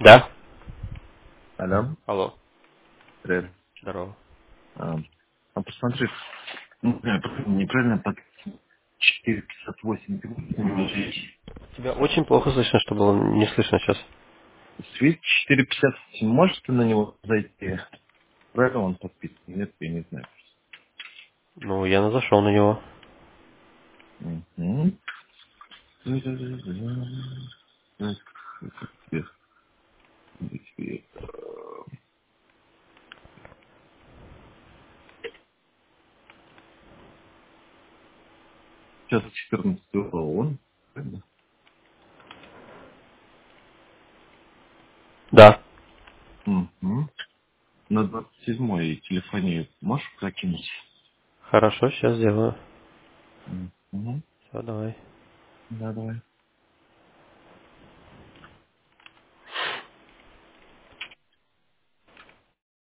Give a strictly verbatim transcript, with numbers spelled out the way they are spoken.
Да? Алло, Алло. привет. Здорово. А, а посмотри, ну, я просто неправильно под четыреста пятьдесят восемь Тебя очень плохо слышно, что было не слышно сейчас. Свит четыреста пятьдесят восемь, можешь ты на него зайти? Правильно он подписан? Нет, я не знаю. Ну, я зашел на него. Мгм. Так, где свет? Сейчас четырнадцатого он, правильно? Да. Мгм. На двадцать седьмой телефоне можешь прокинуть? Хорошо, сейчас сделаю. Угу. Все, давай. Да, давай.